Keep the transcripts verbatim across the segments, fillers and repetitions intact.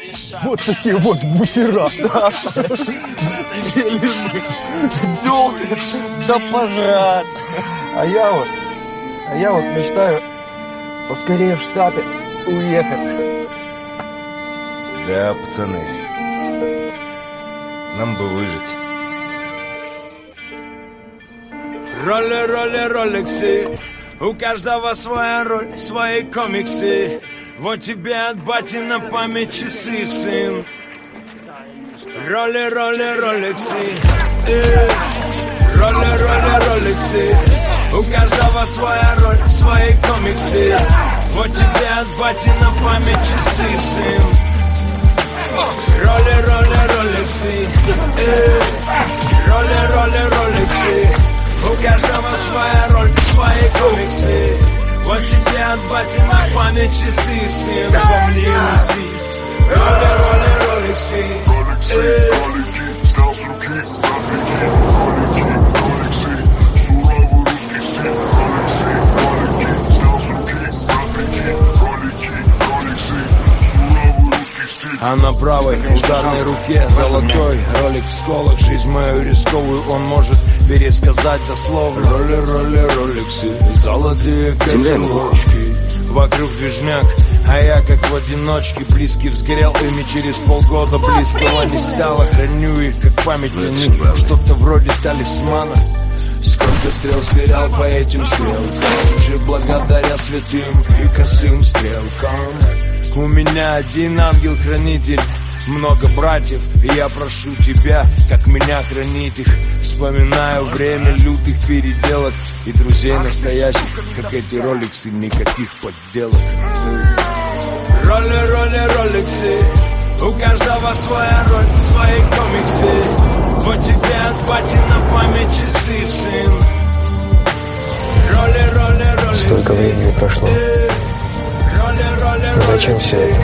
Вот такие вот буфера. Да. Тебе лишь бы дёлкать да пожрать. А я вот, а я вот мечтаю поскорее в Штаты уехать. Да, пацаны, нам бы выжить. Роли, роли, роликсы, у каждого своя роль, свои комиксы. Вот тебе от бати на память часы, сын. Роли, роли, роликсы, э. Роли, роли, роликсы, у каждого своя роль, свои комиксы. Вот тебе от бати на память часы, сын. Роли, роли, роликсы, э. Роли, роли, роликсы, у каждого своя роль, свои комиксы. Вот тебе от бати на память часы, сын. Помни, носи. Роли, роли, роликсы, э. Ролики, снял с руки, ролики, ролики, роликсы, суровый русский стиль, роликсы, ролики, снял с руки, ролики, ролики, роликсы, суровый русский стиль. А на правой ударной руке золотой ролик в сколах. Жизнь мою рисковую он может пересказать дословно. Роли, роли, роликсы, золотые котелочки. Вокруг движняк, а я как в одиночке. Близкий взгорел ими через полгода. Близкого не стало, храню их как память на них. Что-то вроде талисмана. Сколько стрел сверял по этим стрелкам, же благодаря святым и косым стрелкам. У меня один ангел-хранитель, много братьев, и я прошу тебя, как меня хранить их. Вспоминаю время лютых переделок и друзей настоящих, как эти роликсы, никаких подделок. Роли, роли, роликсы, у каждого своя роль, свои комиксы. Вот тебе от бати на память часы, сын. Роли, роли, роликсы. Столько времени прошло. Зачем все это?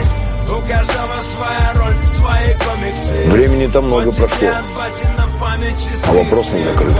Времени-то много прошло, а вопрос не закрыт.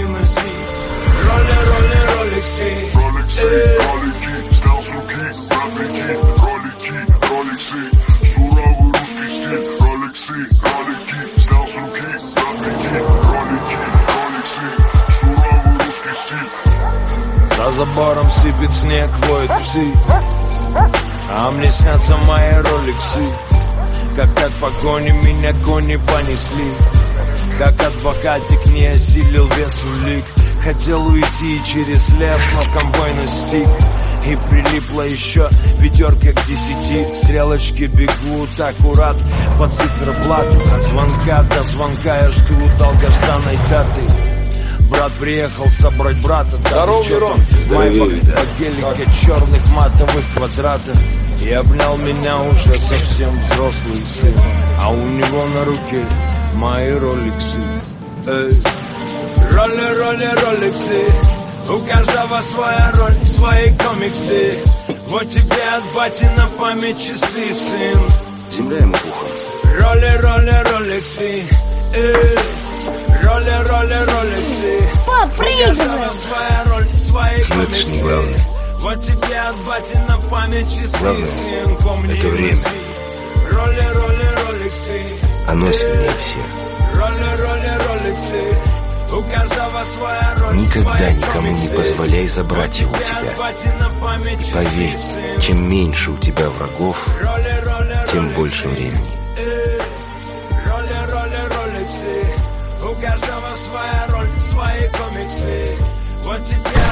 Роликсы, ролики, снял с руки, ролики, ролики, роликсы, суровый русский стиль, роликсы, ролики, снял с руки, ролики, ролики, роликсы, суровый русский стиль. За забором сыпет снег, воют псы, а мне снятся мои роликсы. Как от погони меня кони понесли, как адвокатик не осилил вес улик. Хотел уйти через лес, но конвой настиг, и прилипла еще пятерка к десяти. Стрелочки бегут аккурат по циферблату. От звонка до звонка я жду долгожданной даты. Брат приехал собрать брата. Здорово, Мирон. Майбах по гелике черных матовых квадратов. И обнял меня уже совсем взрослый сын, а у него на руке мои роликсы. Эй. Роли, роли, роликсы, у каждого своя роль, свои комиксы. Вот тебе от бати на память часы, сын. Земля ему пухом. Роли, роли, роликсы, эй. Роли, роли, роликсы. Пап, приезжай. Своя роль, свои комиксы. Это ж не главное. Вот тебе от бати на память часы, главное, сын. Помни, это время. Роли, роли, роликсы. Оно сильнее всех. Роли, роли, роликсы. У каждого своя роль. Никогда никому не позволяй забрать его у тебя. И поверь, чем меньше у тебя врагов, тем больше времени. Роли, роли, роликсы. У каждого своя роль, свои комиксы. Вот тебе.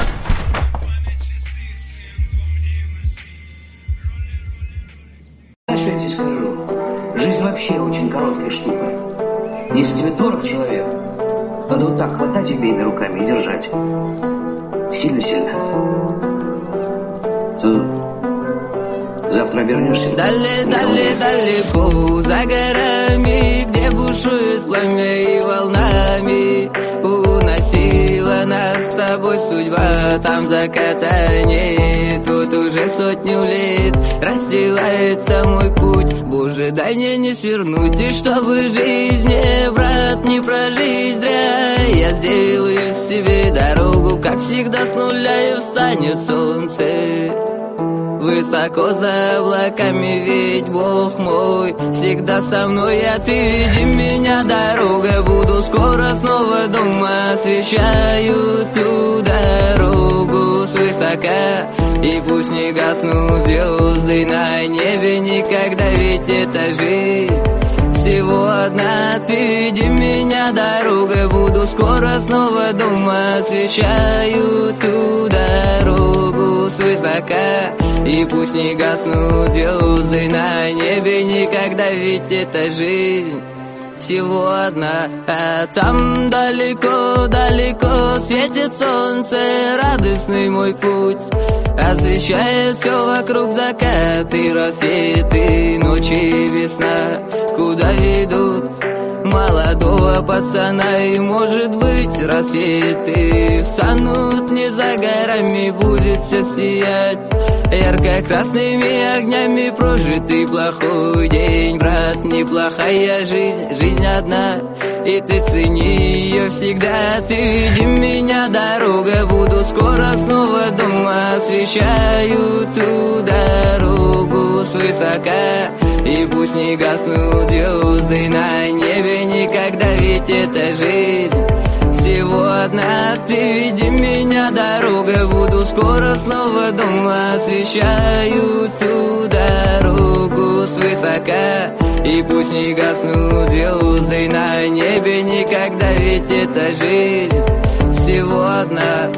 Знаешь, что я тебе скажу? Жизнь вообще очень короткая штука. Если тебе дорог человек, надо вот так хватать обеими руками и держать. Сильно-сильно. Завтра вернешься. Далее, далее, далеко, за горами, где бушует пламя и волнами уносила нас с собой судьба. Там заката нет, вот уже сотню лет расстилается мой путь. Боже, дай мне не свернуть, и чтобы жизнь мне, брат, не прожить зря. Я сделаю себе дорогу, как всегда с нуля, и встанет солнце. высоко за облаками, ведь Бог мой всегда со мной. Отведи меня, дорога, буду скоро снова дома. Освещаю ту дорогу свысока, и пусть не гаснут звезды на небе никогда, ведь это жизнь всего одна. Отведи меня, дорога, буду скоро снова дома. Освещаю ту дорогу свысока, и пусть не гаснут звезды на небе никогда, ведь это жизнь всего одна. А там далеко-далеко светит солнце, радостный мой путь освещает все вокруг, закаты, рассветы, ночи и весна. Куда ведут молодого пацана? И может быть рассветы встанут не за горами, будет все сиять ярко-красными огнями. Прожитый плохой день, брат, неплохая жизнь, жизнь одна, и ты цени ее всегда. Отведи меня, дорога, буду скоро снова дома. Освещаю ту дорогу свысока, и пусть не гаснут звезды на небе никогда, ведь это жизнь всего одна. Отведи меня, дорога, буду скоро снова дома. Освещаю ту дорогу свысока, и пусть не гаснут звезды на небе никогда, ведь это жизнь всего одна.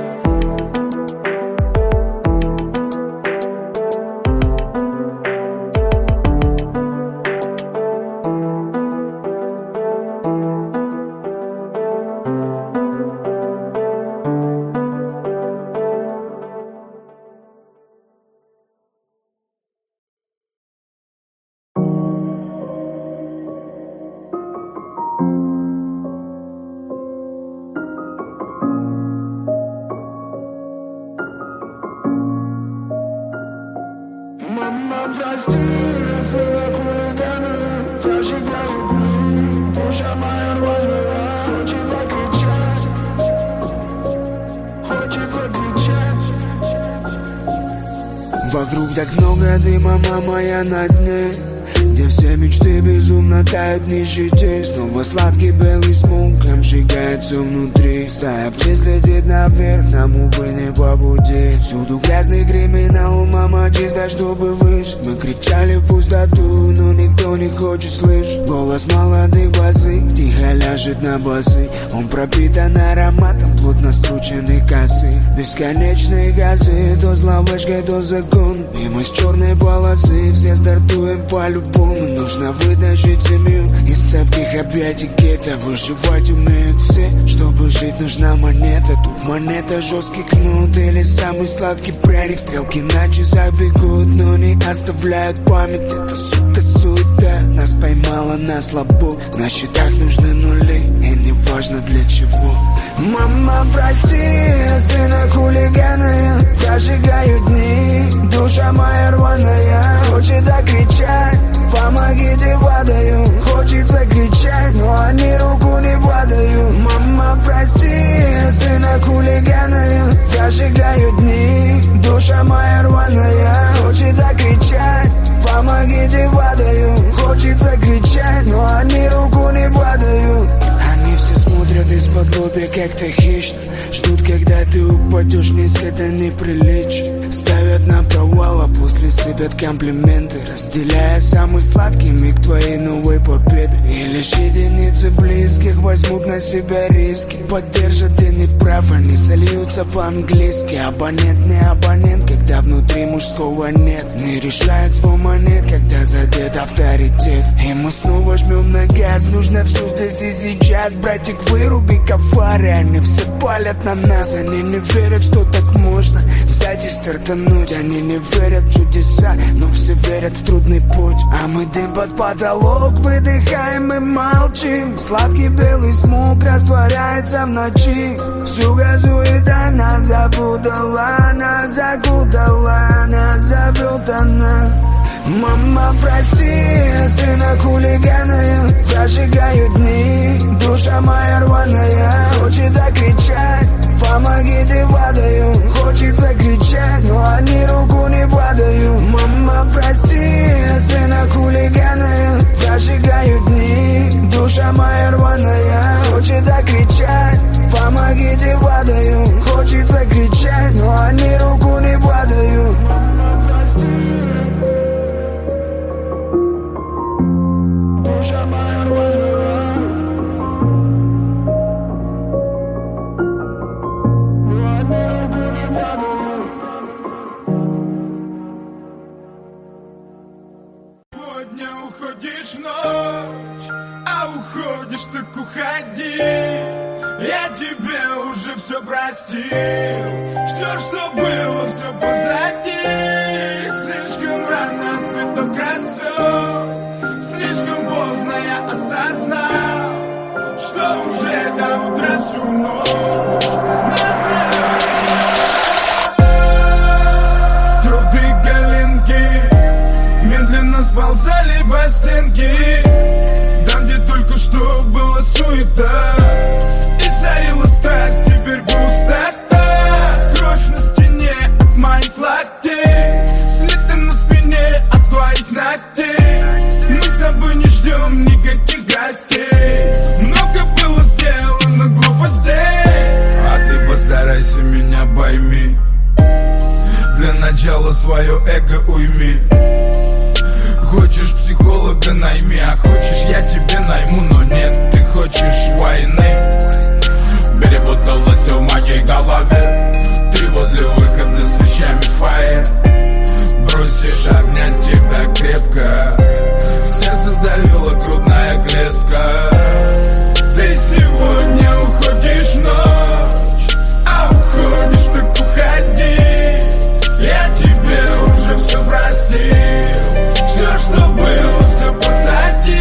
Вокруг так много дыма, мама, я на дне, где все мечты безумно тают в нищете. Снова сладкий белый смог прям сжигается внутри. Стая птиц летит наверх, нам, увы, не по пути. Всюду грязный криминал, мама, чисто, чтобы выжить. Мы кричали в пустоту, но никто не хочет слышать. Голос молодых босых тихо ляжет на басы. Он пропитан ароматом плотно скрученной косы. Бесконечные газы, то зловышкой, то закон. И мы с черной полосы все стартуем по-любому. Нужно вытащить семью из цепких объятий гетто. Выживать умеют все, чтобы жить нужна монета. Тут монета, жесткий кнут или самый сладкий пряник. Стрелки на часах бегут, но не оставляют память. Это, сука, суета нас поймала на слабо. На счетах нужны нули, и не важно для чего. Мама, прости, сына хулигана, прожигаю дни. Душа моя рваная, хочет закричать. Помогите, падаю, хочется кричать, но они руку не падают. Мама, прости, сына хулигана, прожигаю дни. Душа моя рваная, хочет закричать. Помогите, падаю, хочется кричать, но они руку не падают. Они все смотрят из-под лобья как-то хищно, ждут, когда ты упадешь вниз, это неприлично. Ставят на провал, а после сыпят комплименты, разделяя самый сладкий миг твоей новой победы. И лишь единицы близких возьмут на себя риски, поддержат, ты не прав, они сольются по-английски. Абонент не абонент, когда внутри мужского нет. Не решает свой монет, когда задет авторитет. И мы снова жмем на газ, нужно все здесь и сейчас. Братик, выруби-ка фары, они все палят на нас. Они не верят, что так можно взять и стартануть. Они не верят в чудеса, но все верят в трудный путь. А мы дым под потолок выдыхаем и молчим. Сладкий белый смог растворяется в ночи. Всю газуета нас запутала, нас закутала, нас запутана. Мама, прости, сына хулигана, прожигаю дни. Душа моя рваная, хочет закричать. Помогите, падаю, хочется кричать, но они руку не падают. уходишь в ночь, а уходишь так уходи. Я тебе уже все простил, все, что было, все позади. Слишком рано цветок растет, слишком поздно я осознал, что уже до утра всю ночь. Стёртые коленки медленно сползали по стенке, там, где только что была суета и царила страсть, теперь пустота. Кровь на стене от моих локтей, следы на спине от твоих ногтей. Мы с тобой не ждем никаких гостей, много было сделано глупостей. А ты постарайся меня пойми, для начала свое эго уйми. Хочешь психолога найми, а хочешь я тебе найму. Но нет, ты хочешь войны. Перепуталась в моей голове, ты возле выхода с вещами в фойе. Бросишь обнять тебя крепко, сердце сдавила грудная клетка. Ты сегодня уходишь в ночь, а уходишь так уходи. Я тебе уже все простил, все, что было, все позади.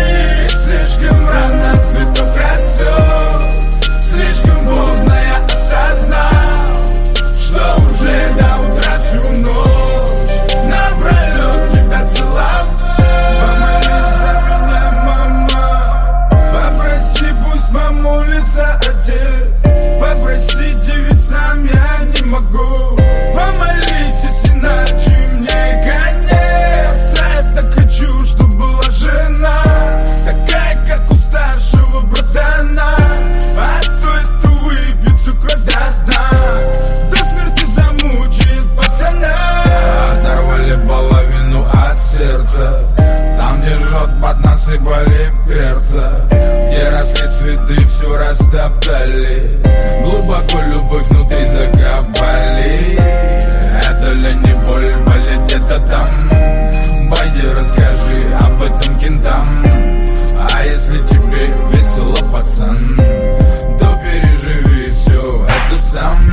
Слишком рано цветок растет, слишком поздно я осознал, что уже до утра всю ночь напролет тебя целовал. Помолись за меня, мама, попроси, пусть помолится отец. Попросите, ведь сам я не могу. Помолитесь, иначе мне конец. А я так хочу, чтобы была жена такая, как у старшего братана, а то это выпьет всю кровь до дна, до смерти замучает пацана. Оторвали половину от сердца, там, где жжет, поднасыпали перца, где росли цветы, все растоптали, глубоко любовь внутри закопали. Это ли не боль, болеть это там? Пойди расскажи об этом кентам. А если тебе весело, пацан, то переживи все это сам.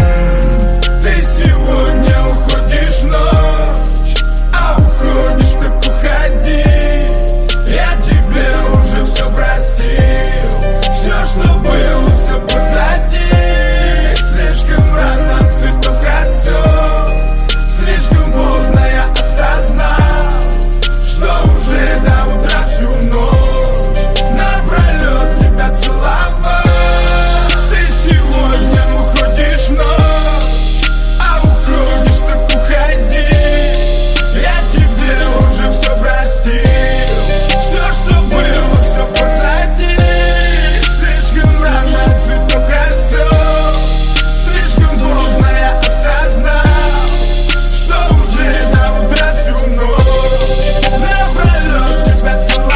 Ты сегодня уходишь в ночь, а уходишь так уходи. Я тебе уже все простил, все, что было, все позади. Слишком рано цветок растет, слишком поздно я осознал, что уже до утра всю ночь напролет тебя целовал. Ты сегодня уходишь в ночь, а уходишь так уходи. Я тебе уже все простил, все, что было, все позади. Слишком рано цветок растет, слишком поздно я осознал, что уже до утра всю ночь напролет тебя целовал.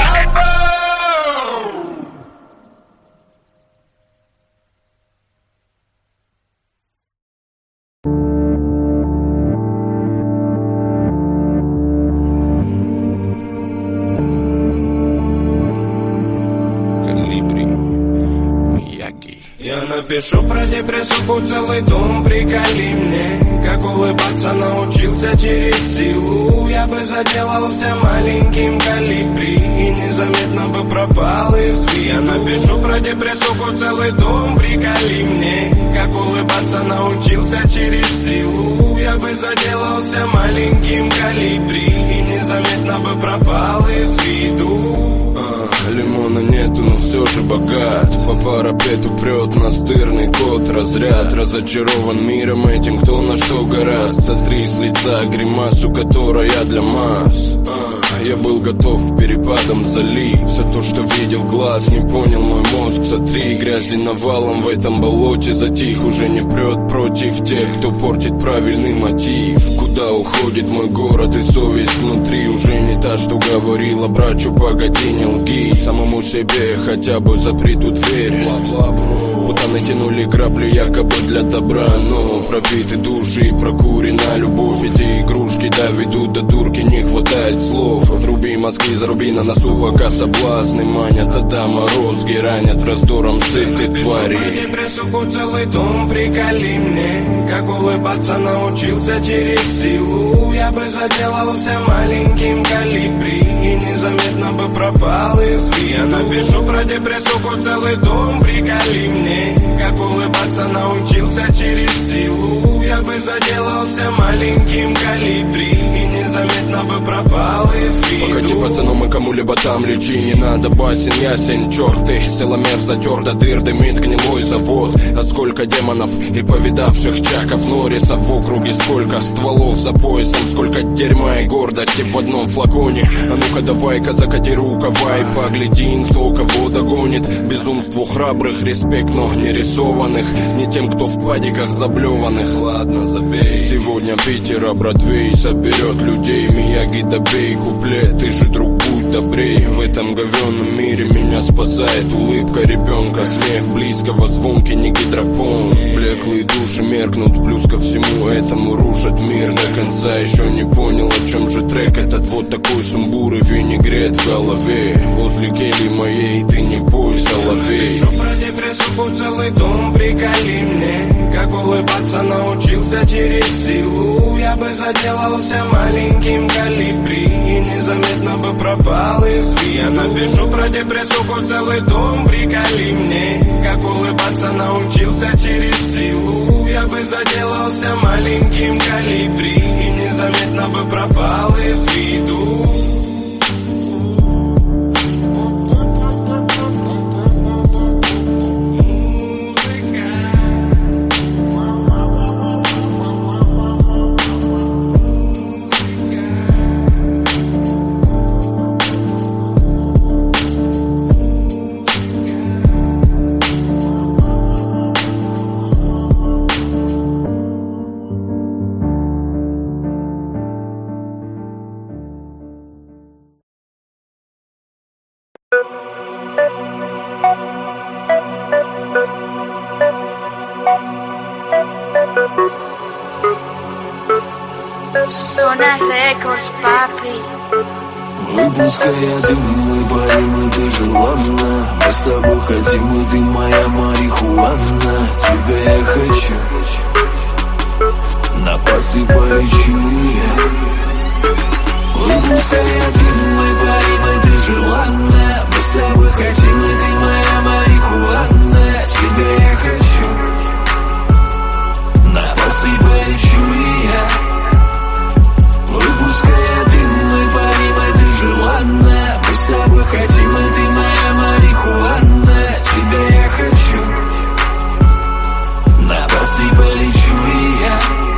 Колибри, Мияги. Я напишу про депрессуху целый том, приколи мне, как улыбаться научился через силу. Я бы заделался маленьким колибри и незаметно бы пропал из виду. Я напишу про депрессуху целый том, приколи мне, как улыбаться научился через силу. Я бы заделался маленьким колибри и незаметно бы пропал из виду. а, Лимона нету, но все же богат. По парапету прет настырный кот. Разряд разочарован миром этим, кто на что гораст. Сотри с лица гримасу, которая для масс. а, Я был готов перепадом залить все то, что видел глаз, не понял мой мозг. Сотри грязи навалом в этом болоте. Затих, уже не прет против тех, кто портит правильный мотив. Куда уходит мой город и совесть внутри? Уже не та, что говорила брачу, погоди, не лги. Самому себе хотя бы запри тут дверь. Бла-бла, бро. Путаны тянули грабли якобы для добра, но пробиты души и прокурена любовь. Эти игрушки доведут до дурки, не хватает слов. Вруби мозги, заруби на носу, пока соблазны манят. А там морозги ранят раздором сытой твари. Суку, целый дом, приколи мне, как улыбаться научился через силу. Я бы заделался маленьким калибри и незаметно бы пропал из виду. Я напишу про депрессуху, целый дом, приколи мне, как улыбаться научился через силу. Я бы заделался маленьким калибри и незаметно бы пропал из виду. Погоди, пацаном, и кому-либо там лечи, не надо басен, ясен, черты. Силомер затер до дыр, дымит гнилой завод. А сколько демонов и повидавших Чаков Норрисов в округе, сколько стволов за поясом, сколько дерьма и гордости в одном флаконе. А ну-ка давай-ка закати рукава и погляди, кто кого догонит. Безумству храбрых респект, но не рисованных, не тем, кто в падиках заблеванных. Ладно, забей. Сегодня Питера Бродвей соберет людей. Мияги, добей куплет, ты же, друг, будь добрей. В этом говенном мире меня спасает улыбка ребенка, смех близкого, звонкий, не гидропон. Блеклые души меркнут, плюс ко всему этому рушат мир. До конца еще не понял, о чем же трек этот. Вот такой сумбур и винегрет в голове. Возле кельи моей ты не бой, соловей. Пишу про депрессуху, целый дом, приколи мне, как улыбаться научился через силу. Я бы заделался маленьким калибри и незаметно бы пропал из виду. Я напишу про депрессуху, целый дом, приколи мне, как улыбаться научился через силу. Я бы заделался маленьким калибри и незаметно бы пропал из виду. Zona Records, papi. Выпуская дым, мы парим, и ты желанна. Мы с тобой хотим, и ты моя марихуана. Тебя я хочу, на пасы полечу. Выпуская дым, мы парим, и ты желанна. Мы с тобой хотим, и ты моя марихуана. Тебя я хочу, на пасы полечу. Выпуская дым, мы парим, и ты желанна. Мы с тобой хотим, и ты моя марихуана. Тебя я хочу, на басы полечу я.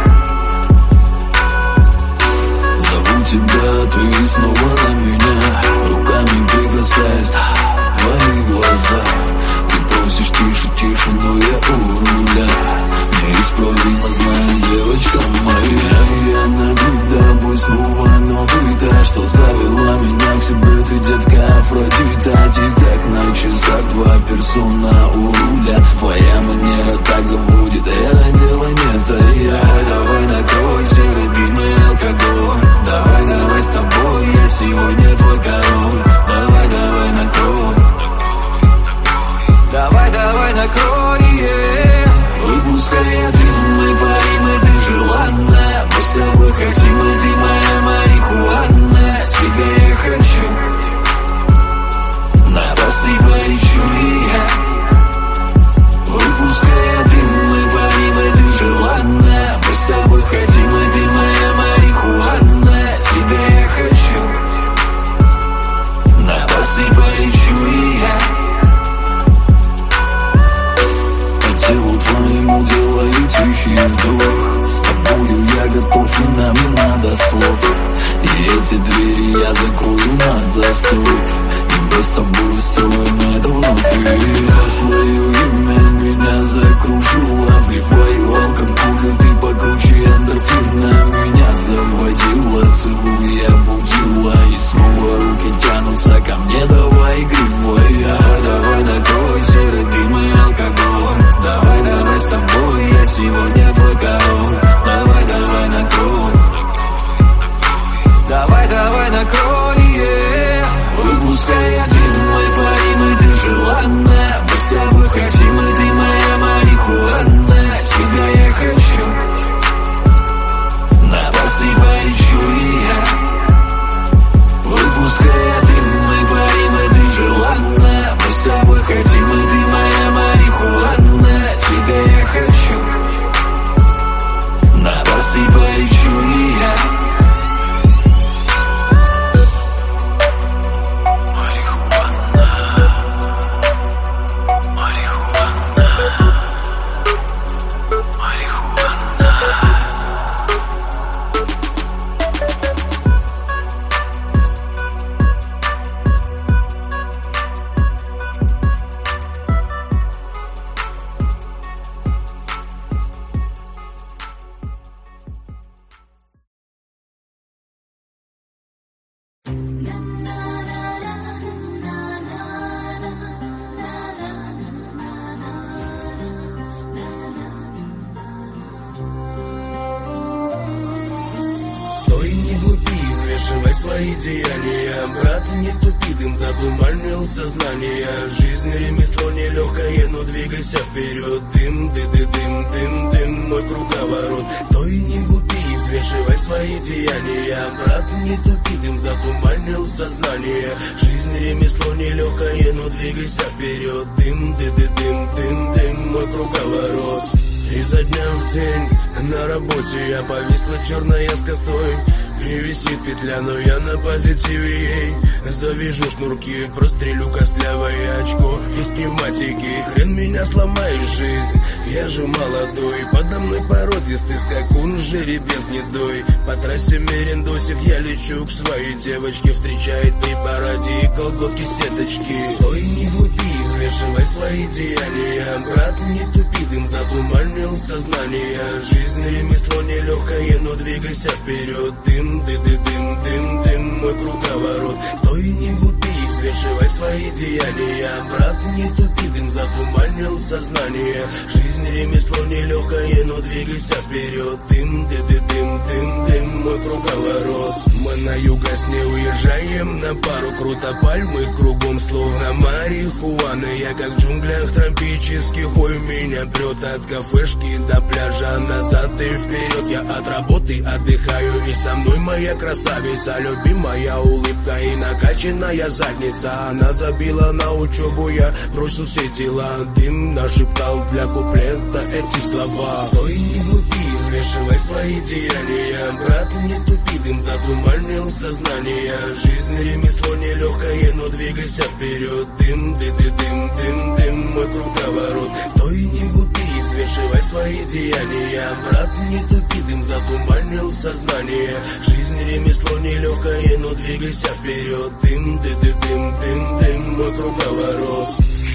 Зову тебя, ты снова на меня, руками прикасаясь твои глаза. Ты просишь тише, тише, но я у руля. Неисправимо знаю, девочка моя. Я набит тобой снова, но ты та, что завела меня к себе. Ты, детка, Афродита. Тик-так на часах, два персона у руля. Твоя манера так заводит, это дело не это я. Давай накройся, любимый алкоголь. Давай, давай с тобой, я сегодня твой король. Давай, давай накрой. Давай, давай накрой, yeah. Выпуская дым, мы парим, и ты желанна. Мы с тобой хотим, и ты моя марихуана. Тебя я хочу, на басы полечу я. Выпуская дым, мы парим, и ты желанна. Мы с тобой хотим, и ты моя марихуана. Тебя я хочу, на басы полечу я. Телу твоему делаю тихий вдох. С тобою я готов, и нам не надо слов. И эти двери я закрою на засов. И мы с тобой строим это внутри. Твое имя меня закружило. Вливаю алкоголь, ты покруче эндорфина. Меня заводила, целуя, будила. И снова руки тянутся ко мне, давай игривая. Давай накройся, родимый алкоголь. пускай один мой парень, и ты желанна. Мы с тобой хотим, и ты моя марихуана. Тебя я хочу, на посыпай речу и я. Выпускай один мой парень, и ты желанна. Мы с тобой хотим, и ты моя марихуана. Тебя я хочу, на посыпай речу и я. Свои деяния, брат, не тупи, дым задуманил сознание. Жизнь ремесло нелегкое, но двигайся вперед. Дым, ды, ды, дым, дым, дым, мой круговорот. Стой, не глупи, взвешивай свои деяния. Брат, не тупи, дым затуманил сознание. Жизнь ремесло нелегкое, но двигайся вперед. Дым, ды, ды, дым, дым, дым, мой круговорот. Изо дня в день на работе я повисла черная с косой. И висит петля, но я на позитиве ей. Завяжу шнурки, прострелю костлявое очко из пневматики. Хрен меня сломаешь, жизнь, я же молодой. Подо мной породистый скакун, жеребец гнедой. По трассе мерендосик я лечу к своей девочке. Встречает при параде и колготки сеточки. Стой, не глупи, взвешивай свои деяния. Брат, не тупи, дым затуманил сознание. Жизнь ремесло нелегкое, но двигайся вперед. Дым, ды, ды, дым, дым, дым, мой круговорот. Стой, не глупи, взвешивай свои деяния. Брат, не тупи, дым затуманил сознание. Жизнь ремесло нелегкое, но двигайся вперед. Дым, ды, ды, дым, дым, дым, мой круговорот. Мы на югость не уезжаем на пару, круто пальмы кругом, словно марихуана. Я как в джунглях тропических, ой, меня прет от кафешки до пляжа. Назад и вперед, я от работы отдыхаю. И со мной моя красавица, любимая улыбка и накачанная задница. Она забила на учебу, я бросил все дела. Дым нашептал для куплета эти слова. Стой, не глупи, взвешивай свои деяния. Брат, не тупи, дым затуманил сознание. Жизнь ремесло нелегкое, но двигайся вперед. Дым, ды, ды, дым, дым, дым, мой круговорот. Стой, не глупи, взвешивай свои деяния. Брат, не тупи, дым затуманил сознание. Жизнь ремесло нелегкое, но двигайся вперед. Дым, ды, ды, дым, дым, дым, мой круговорот.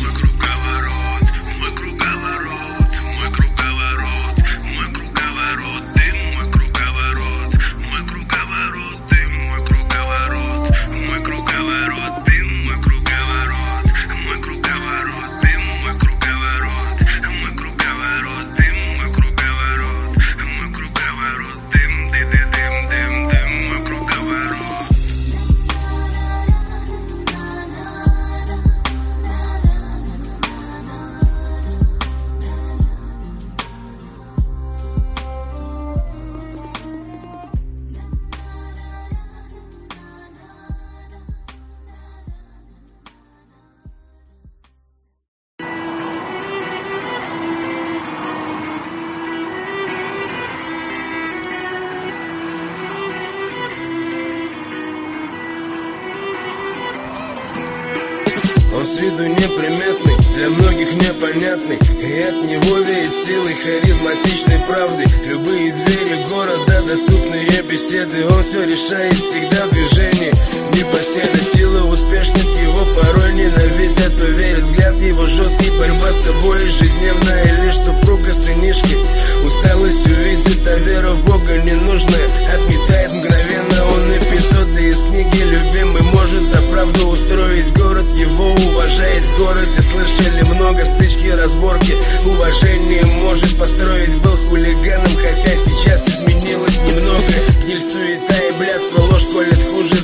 Он с виду неприметный, для многих непонятный. И от него веет силой харизматичной правды. Любые двери города, доступные беседы. Он все решает всегда в движении. Непоседа, сила, успешность его порой ненавидят. Уверен, взгляд его жесткий, борьба с собой ежедневная. Лишь супруга сынишки усталость увидит, а вера в Бога ненужная отметает мгновенно он эпизоды из книги. Любимый может за правду устроить город, его уважает в городе. Слышали много стычки, разборки. Уважение может построить, был хулиганом, хотя сейчас изменилось немного. Гниль, суета и блядство, ложь колет хуже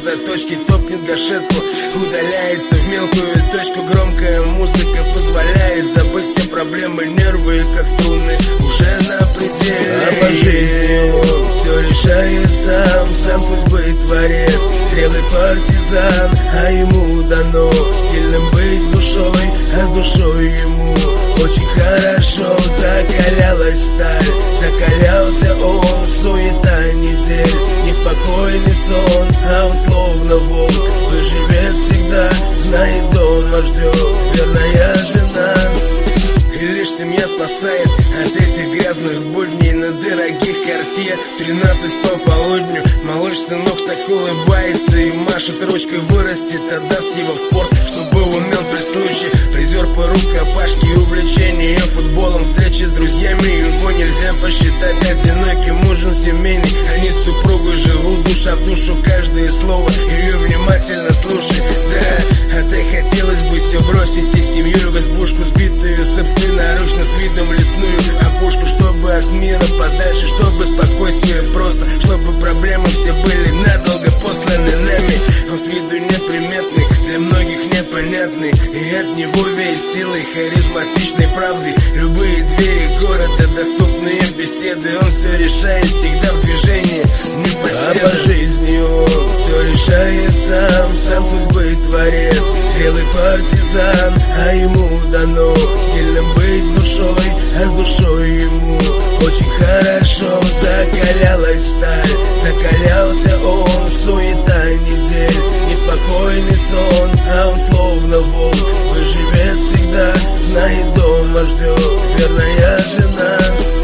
заточки, топнет гашетку, удаляется в мелкую точку. Громкая музыка позволяет забыть все проблемы, нервы, как струны, уже на пределе. А по жизни он все решает сам, сам судьбы творец, зрелый партизан, а ему дано сильным быть душой, а с душой ему очень хорошо. Закалялась сталь, закалялся он, суета недель, неспокойный сон, а он словно волк, выживет всегда, знает, дома ждет верная жена. И лишь семья спасает от этих грязных будней на дорогих Картье. Тринадцать по полудню, малыш сынок так улыбается и машет ручкой, вырастет, отдаст его в спорт, чтобы умел при случае. Призер по рукопашке, увлечение футболом, встречи с друзьями, его нельзя посчитать одиноким. Ужин семейный, они с супругой живут душа в душу, каждое слово ее внимательно слушай. Да, а ты хотелось бы все бросить и семью в избушку, сбитую собственноручно с видом лесную опушку, чтобы от мира подальше, чтобы спокойствие просто, чтобы проблемы все были надолго посланы нами. Он с виду неприметный, для многих непонятный, и от него веет силой харизматичной правды. Любые двери города, доступные беседы, он все решает всегда в движении, непоседа. А по жизни он все решает сам, сам судьбы творец, зрелый партизан, а ему дано сильным быть душой, а с душой ему очень хорошо. Закалялась сталь, закалялся он, суета недель, неспокойный сон, а он словно волк, выживет всегда, знает, дома ждет верная жена.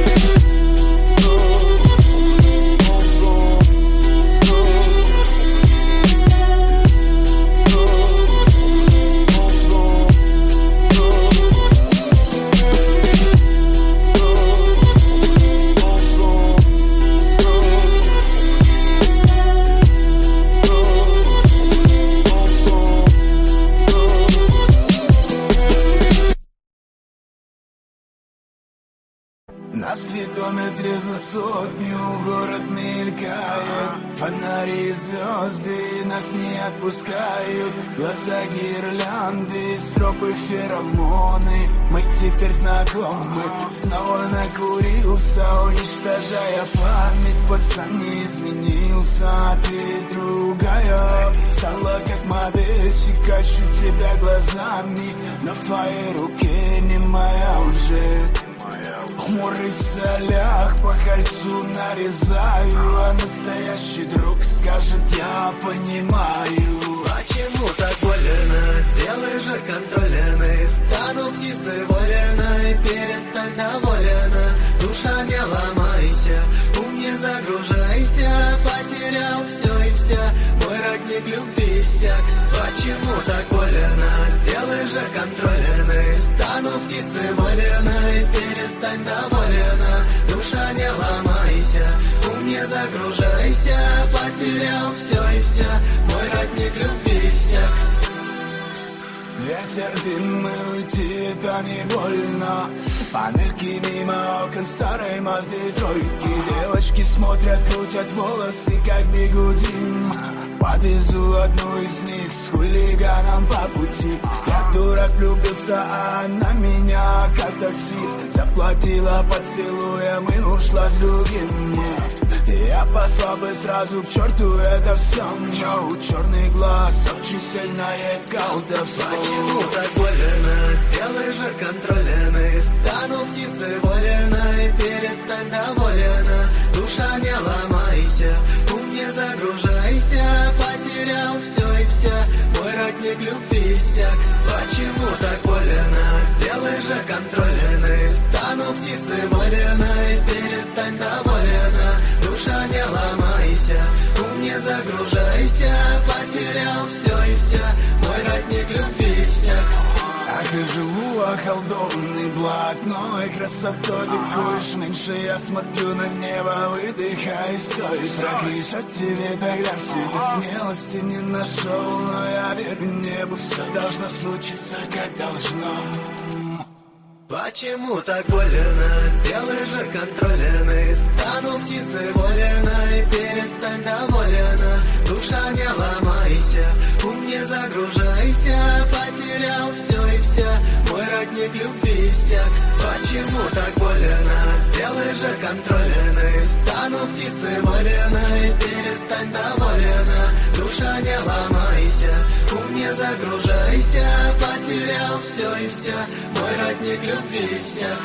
На спидометре за сотню город мелькает, фонари и звезды нас не отпускают. Глаза гирлянды, стропы феромоны, мы теперь знакомы. Снова накурился, уничтожая память. Пацан не изменился, а ты другая. Стала как модельщик, хочу тебя глазами, но в твоей руке не моя уже. Хмурый солях по кольцу нарезаю, а настоящий друг скажет: я понимаю. Почему так больно? Сделай же контрольный. Стану птицей вольной, перестань доволена. Душа, не ломайся, ум не загружайся. Потерял все и вся, мой родник любви иссяк. Почему так больно? Сделай же контрольный. Стану птицей вольной, перестань доволена. Душа, не ломайся, ум не загружайся. Потерял все и вся, мой родник любви иссяк. Ветер, дым, и уйти это не больно. Панельки мимо окон старой Мазды тройки. Девочки смотрят, крутят волосы, как бигуди. Подвезу одну из них с хулиганом по пути. Я дурак влюбился, а она меня как такси. Заплатила поцелуем и ушла с другим. Я послал бы сразу к черту это все, но у черный глаз очень сильное колдовство. Почему так больно? Сделай же контрольный. Стану птицей вольной, перестань доволена. Душа, не ломайся, ум не загружайся. Потерял все и вся, мой родник любви иссяк. Почему так больно? Сделай же контрольный. Стану птицей вольной, перестань доволена. Душа, не ломайся, ум не загружайся. Потерял все и вся, мой родник любви иссяк. Ах, и живу околдованный блатной красотой. Дыкуешь меньше, я смотрю на небо, выдыхай, стой. Прокричать тебе тогда в себе смелости не нашел. Но я верю небу, все должно случиться как должно. Почему так больно? Сделай же контрольный. Стану птицей воленой, перестань доволена. Душа, не ломайся, ум не загружайся. Потерял все и вся, мой родник любви иссяк. Почему так больно? Сделай же контрольный. Стану птицей воленой, перестань доволена. Душа, не ломайся, ум не загружайся. Потерял все и вся, мой родник любви иссяк.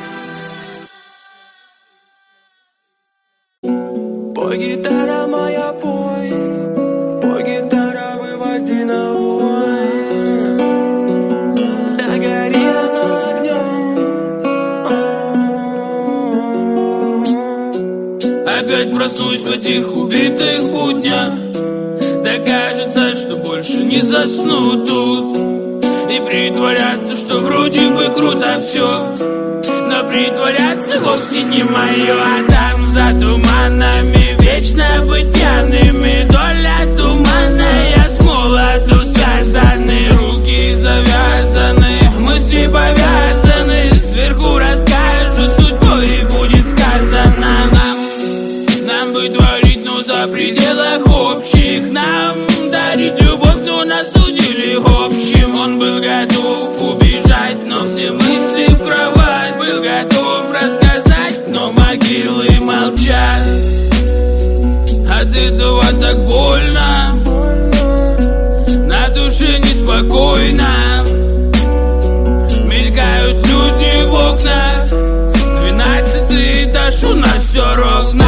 Пой, гитара моя, пой, пой, гитара, выводи на вой. Догори оно огнем. Опять проснусь в этих убитых буднях. Да кажется, что больше не засну тут. И притворяться, что вроде бы круто все, но притворяться вовсе не мое. А там за туманами вечно быть пьяными. Доля туманная с молоду связаны. Руки завязаны, мысли повязаны. Сверху расскажут судьбой и будет сказано нам. Нам бы творить, но за пределах общих. Нам дарить любовь, но нас судили общим. Он был готов убежать, но все мысли в кровать. Был готов рассказать, но могилы молчат. От этого так больно, на душе неспокойно. Мелькают люди в окнах. Двенадцатый этаж, у нас все ровно.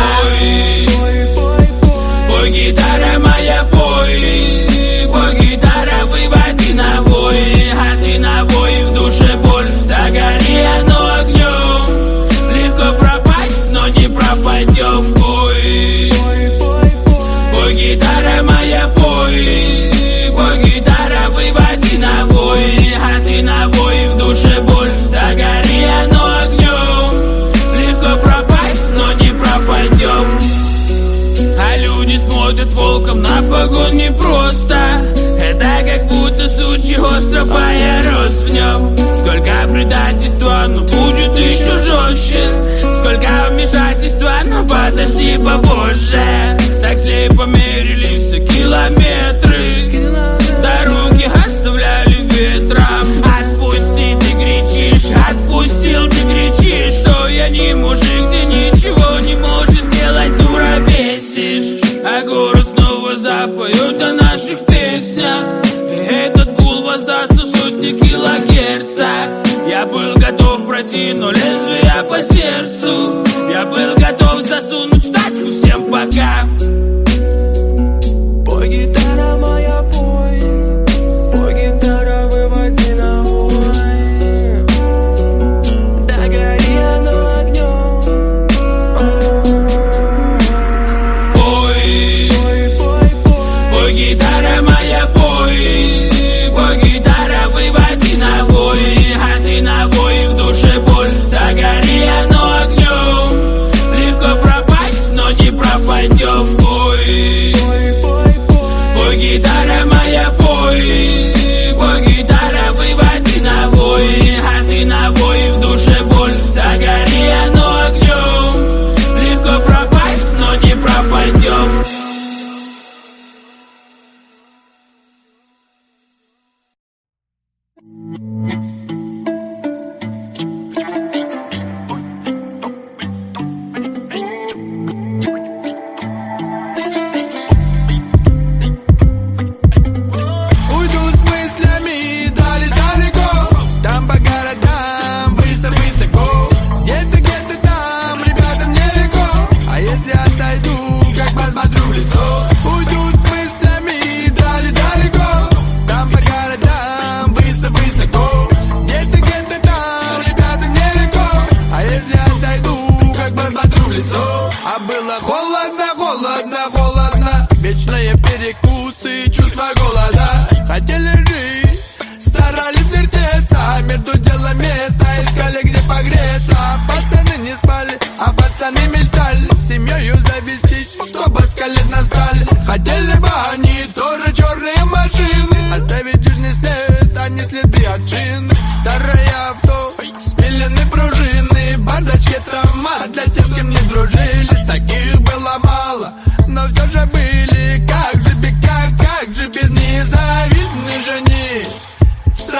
Пой, пой, гитара моя, пой. Пой, гитара, выводи на вой. А ты на вой, в душе боль. Догори оно огнем. Легко пропасть, но не пропадем. Пой, пой, гитара моя, пой. Пой, гитара, выводи на вой. А ты на вой, в душе боль. Догори оно огнем. Легко пропасть, но не пропадем. А люди смотрят волком на погонь непросто. Это как будто сучий остров, а я рос в нем. Сколько предательства, но будет еще жестче. Сколько вмешательства, но подожди попозже. Так слепо мерили все километры. Дороги оставляли ветром. Отпусти, ты кричишь, отпустил, ты кричишь, что я не мужик, ты ничего не можешь сделать, дура бесишь. А город снова запоет о наших песнях. И этот гул воздастся в сотни килогерца. Я был готов пройти, но лезвие по сердцу. Я был готов засунуть в тачку всем пока. Пой, гитара моя, пой. Пой, гитара, выводи на вой. Догори оно огнем. Пой, пой, пой, гитара моя, пой. Пой, гитара, выводи на вой. А ты на вой, в душе боль. Догори оно огнем. Легко пропасть, но не пропадем. Пой, пой, гитара моя, пой. Пой, гитара, выводи на вой. А ты на вой, в душе боль. Догори оно огнем. Легко пропасть, но не пропадем. А было холодно, холодно, холодно. Вечные перекусы, чувство голода. Хотели жить, старались вертеться. Между делом места искали, где погреться. Пацаны не спали, а пацаны мечтали семьёю завестись, чтобы скалить на сталь. Хотели бы они тоже черные машины, оставить жирный след, а не следы от шин. Старое авто с миллионом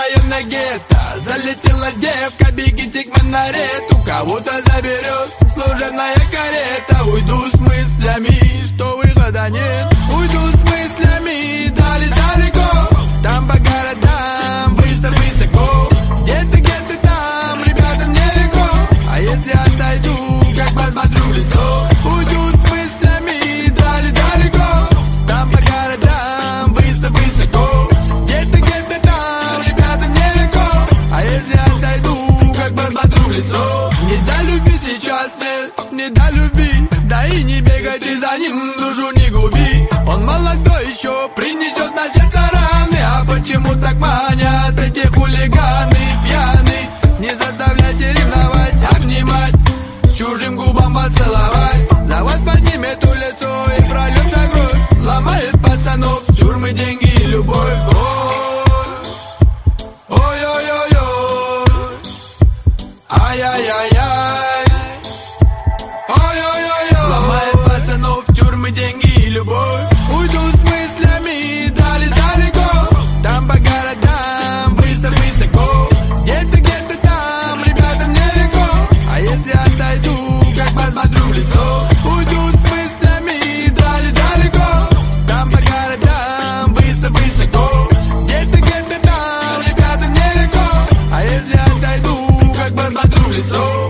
района гетто. Залетела девка, бегите к минарету. Кого-то заберет служебная карета. Уйду с мыслями, что выхода нет. Уйду с мыслями, дали далеко. Там по городам, высоко-высоко. Где-то, где-то там, ребятам нелегко. А если отойду, как посмотрю в лицо. Уйду с мыслями, дали далеко. Там по городам, высоко-высоко. Где-то, где-то там, ребятам нелегко. А если отойду, как посмотрю в лицо. Не до любви сейчас нет, не до любви. Да и не бегай ты за ним, душу не губи. Он молодой еще, принесет на сердце раны. А почему так манят эти хулиганы пьяны? Не заставляйте ревновать, обнимать, чужим губам поцеловать. За вас поднимет улицо и прольется кровь. Ломает пацанов, тюрьмы, деньги и любовь. Ой-ой-ой-ой, ай-яй-яй-яй. Ой-ой-ой-ой, ломает пацанов, тюрьмы, деньги и любовь. Уйду с мыслями, дали далеко. Там по городам, высоко-высоко. Где-то, где-то там, ребятам нелегко. А если отойду, как посмотрю в лицо. Уйду с мыслями, дали далеко. Там по городам, высоко-высоко. Где-то, где-то там, ребятам нелегко. А если отойду, как посмотрю в лицо.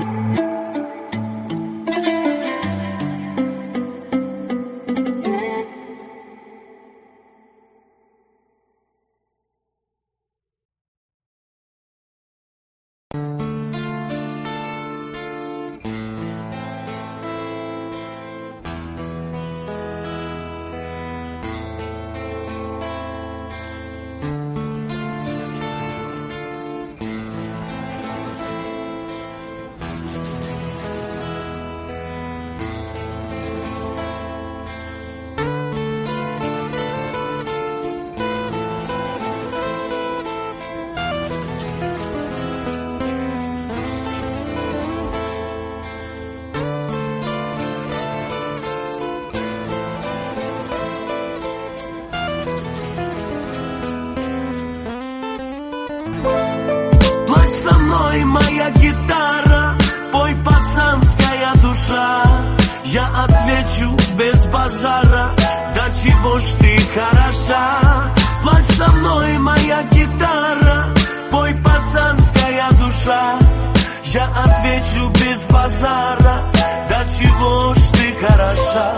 Со мной моя гитара, пой пацанская душа. Я отвечу без базара, да чего ж ты хороша. Плачь со мной моя гитара, пой пацанская душа. Я отвечу без базара, да чего ж ты хороша.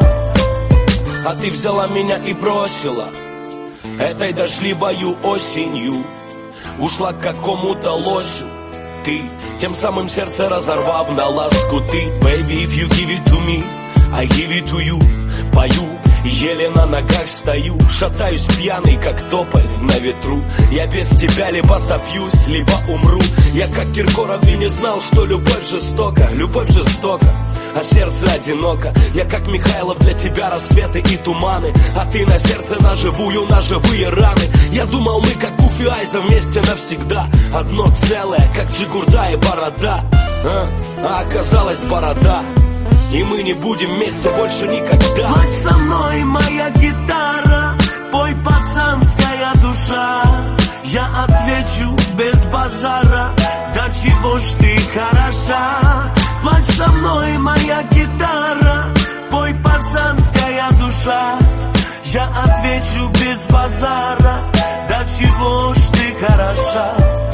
А ты взяла меня и бросила этой дождливою осенью. Ушла к какому-то лосю ты, тем самым сердце разорвав на ласку ты. Baby, if you give it to me, I give it to you. Пою, еле на ногах стою, шатаюсь пьяный, как тополь на ветру. Я без тебя либо сопьюсь, либо умру. Я как Киркоров и не знал, что любовь жестока. Любовь жестока, а сердце одиноко. Я как Михайлов, для тебя рассветы и туманы. А ты на сердце наживую, на живые раны. Я думал, мы как Гуф и Айза вместе навсегда. Одно целое, как Джигурда и Борода. А, а оказалась борода. И мы не будем вместе больше никогда. Плачь со мной моя гитара, пой пацанская душа. Я отвечу без базара, да чего ж ты хороша. Плачь со мной моя гитара, пой пацанская душа. Я отвечу без базара, да чего ж ты хороша.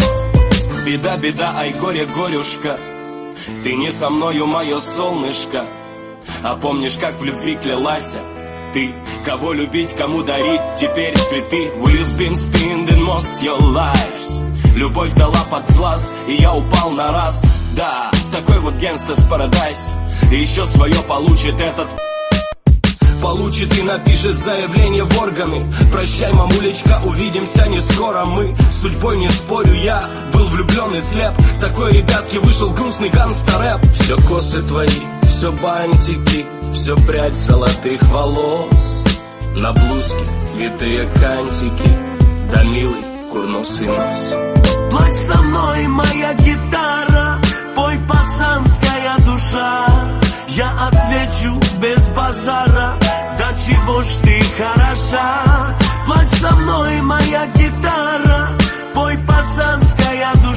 Беда, беда, ай, горе, горюшка, ты не со мною, мое солнышко. А помнишь, как в любви клялась ты? Кого любить, кому дарить теперь цветы? We've been spending most your lives. Любовь дала под глаз, и я упал на раз. Да, такой вот Gangsta's Paradise. И еще свое получит этот... Получит и напишет заявление в органы. Прощай, мамулечка, увидимся не скоро. Мы с судьбой не спорю, я был влюблен и слеп. Такой, ребятки, вышел грустный гангста-рэп. Все косы твои, все бантики, все прядь золотых волос. На блузке витые кантики, да милый курносый нос. Плачь со мной моя гитара, пой пацанская душа. Я отвечу без базара, да чего ж ты хороша. Плачь со мной моя гитара, пой пацанская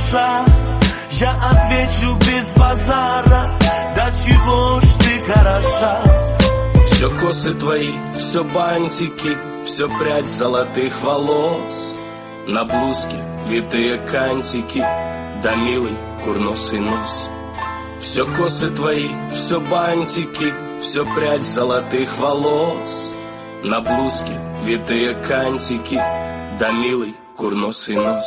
хороша? Я отвечу без базара, до чего ж ты хороша? Все косы твои, все бантики, все прядь золотых волос. На блузке витые кантики, да милый курносый нос. Все косы твои, все бантики, все прядь золотых волос. На блузке витые кантики, да милый курносый нос.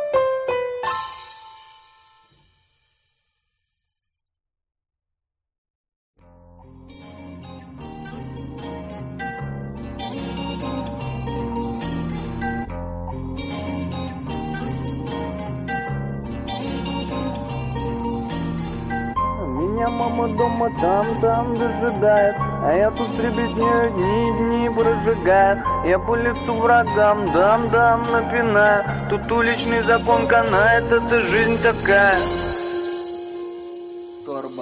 Меня мама дома там-там дожидает, а я тут с ребятней дни-дни прожигаю. Я по лицу врагам дам-дам напинаю. Тут уличный закон канает, это жизнь такая. Торба.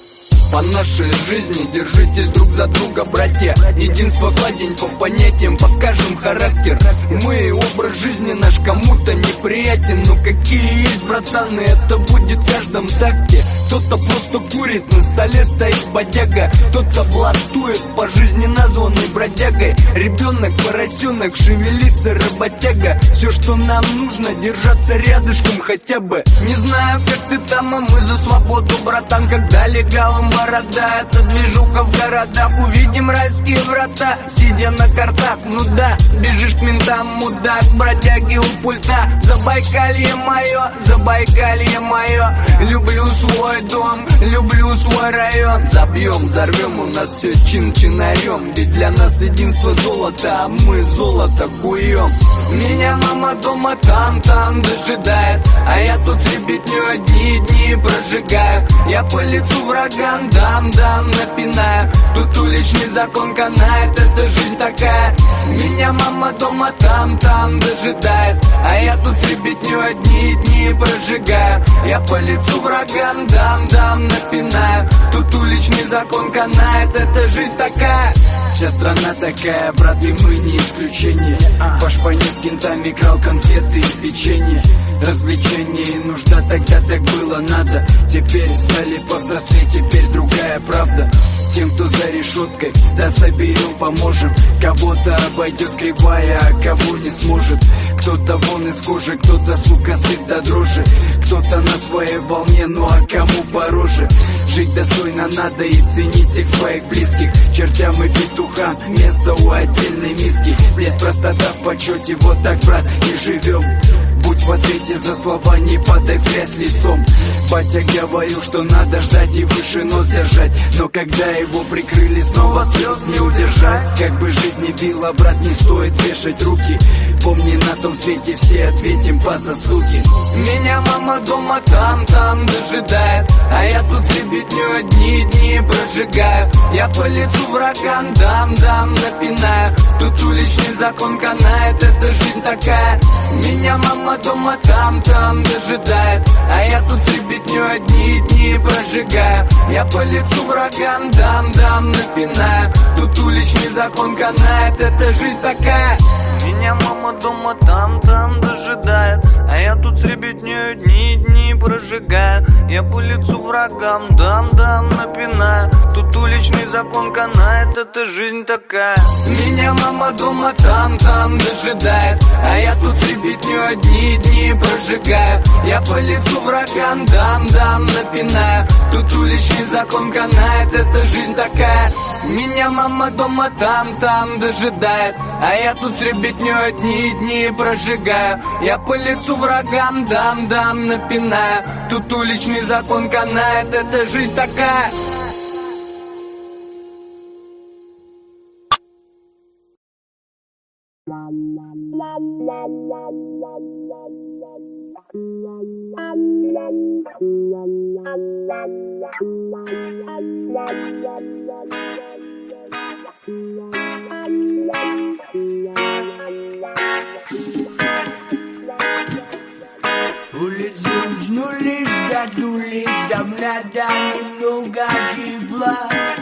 По нашей жизни держитесь друг за друга, братья. Единство гладень по понятиям, покажем характер. Мы, образ жизни наш кому-то неприятен, но какие есть, братаны, это будет в каждом такте. Кто-то просто курит, на столе стоит бодяга, кто-то блатует, по жизни названный бродягой. Ребенок, поросенок, шевелится работяга. Все, что нам нужно, держаться рядышком хотя бы. Не знаю, как ты там, а мы за свободу, братан. Когда легалом борода, это движуха в городах. Увидим райские врата, сидя на картах. Ну да, бежишь к ментам, мудак, бродяги у пульта. Забайкалье мое, Забайкалье мое. Люблю свой дом, люблю свой район. Забьем, взорвем, у нас все чин-чинарем. Ведь для нас единство золото, а мы золото куем. Меня мама дома там-там дожидает, а я тут с ребятней одни дни прожигаю. Я по лицу врагам дам-дам напинаю. Тут уличный закон канает, это жизнь такая. Меня мама дома там-там дожидает, а я тут с ребятней одни дни прожигаю. Я по лицу врагам дам-дам напинаю. Тут уличный закон канает, это жизнь такая. Вся страна такая, брат, и мы не исключение. Ваш панец с кентами крал конфеты и печенье. Развлечения и нужда, тогда так было надо. Теперь стали повзрослеть, теперь другая правда. Тем, кто за решеткой, да соберем, поможем. Кого-то обойдет кривая, а кого не сможет. Кто-то вон из кожи, кто-то, сука, сыт до дрожи. Кто-то на своей волне, ну а кому пороже. Жить достойно надо и ценить всех своих близких. Чертям и петухам место у отдельной миски. Здесь простота в почете, вот так, брат, и живем. Будь в ответе за слова, не падай в грязь лицом. Батя говорил, что надо ждать и выше нос держать. Но когда его прикрыли, снова слез не удержать. Как бы жизнь не била, брат, не стоит вешать руки. Помни, на том свете все ответим по заслуге. Меня мама дома там-там дожидает, а я тут с ребятней одни дни прожигаю. Я по лицу врагам дам-дам напинаю. Тут уличный закон канает, это жизнь такая. Меня мама дома там-там дожидает, а я тут с ребятней одни дни прожигаю. Я по лицу врагам дам-дам напинаю. Тут уличный закон канает, это жизнь такая. Меня мама дома там-там дожидает, а я тут с ребятней дни-дни прожигаю. Я по лицу врагам дам-дам напинаю. Тут уличный закон канает, это жизнь такая. Меня мама дома там-там дожидает, а я тут с ребятней одни дни прожигаю. Я по лицу врагам дам-дам напинаю. Тут уличный закон канает, это жизнь такая. Меня мама дома там-там дожидает, а я тут с ребятней одни дни прожигаю. Я по лицу врагам дам-дам напинаю. Тут уличный закон канает, это жизнь такая. Улицы уснули, спят улицам, надо немного тепла.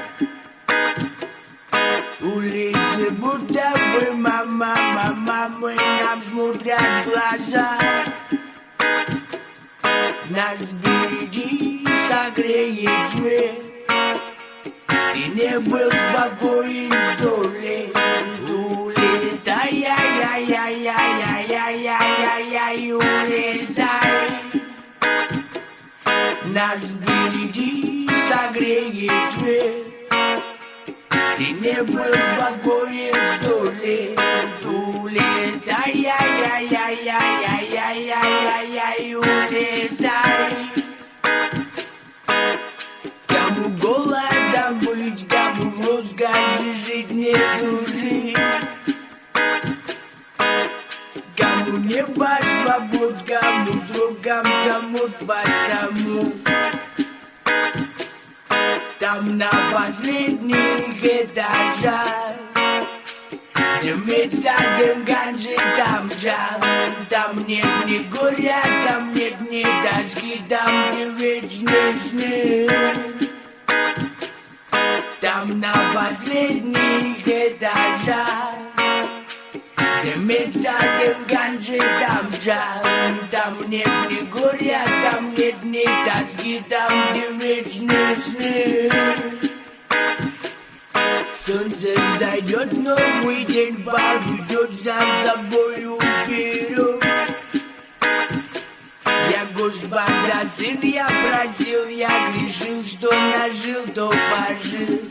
Улицы будто бы мама, мама, мы нам смотрят в глаза. Нас впереди согреет свет. Ты не был спокоен сто лет. Улетай, яй-яй-яй-яй-яй-яй-яй-яй, улетай. Нас впереди согреет свет. Ты не был спокоен сто лет. Улетай, яй-яй-яй-яй-яй-яй-яй, улетай. Кому голодом быть, кому в роскоши жить, не души. Кому небо свобод, кому сроком замут, потому там на последних этажах дымится дым ганжи, там жар. Там нет ни горя, там нет ни тоски, там где вечные сны. Там на последних этажах дымится дым ганжи, там жар. Там нет ни горя, там нет ни тоски, там где вечные сны. Солнце зайдет, новый день поведет за собою вперед. Я Господа сын, я просил, я грешил, что нажил, то пожил.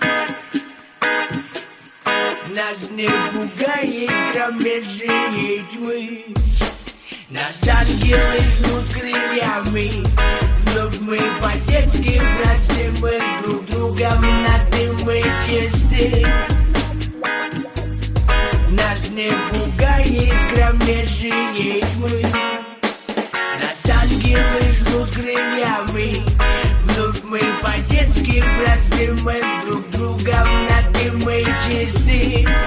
Нас не пугает кромешные тьмы. Нас ангелы жмут крыльями. Вновь мы по-детски простым, мы друг другом нады, мы чисты. Нас не пугает кромешные тьмы. Нас ангелы жмут крыльями. Вновь мы по-детски простым, мы друг другом нады, мы чисты.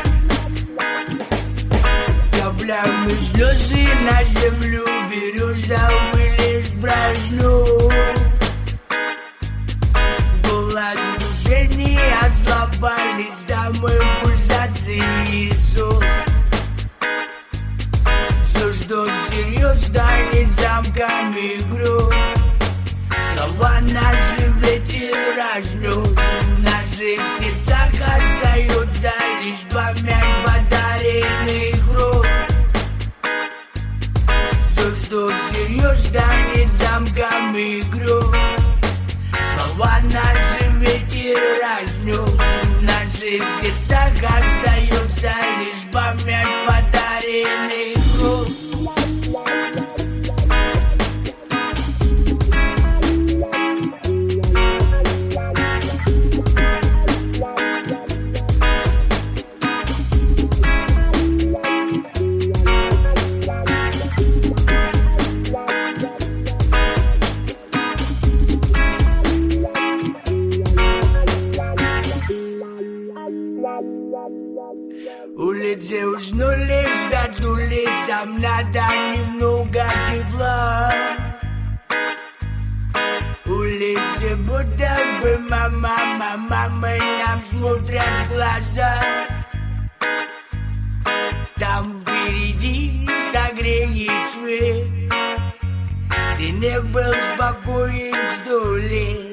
Каплями слезы на землю берешь, завылишь брашну. Голос в душе не ослабались, да мы пульсации Иисус. Все, что всерьез станет замками гроз. Слова наши ветер разнес, в наших сердцах остается лишь память подаренных роз. Все, что всерьез станет замками гроз. Слова наши ветер разнес, в наших сердцах остается лишь память подаренных роз. Улицы уснули, спят улицам, надо немного тепла. Улицы будто бы мама, мама, мы нам смотрят в глаза. Там впереди согреет свет. Ты не был спокоен сто лет.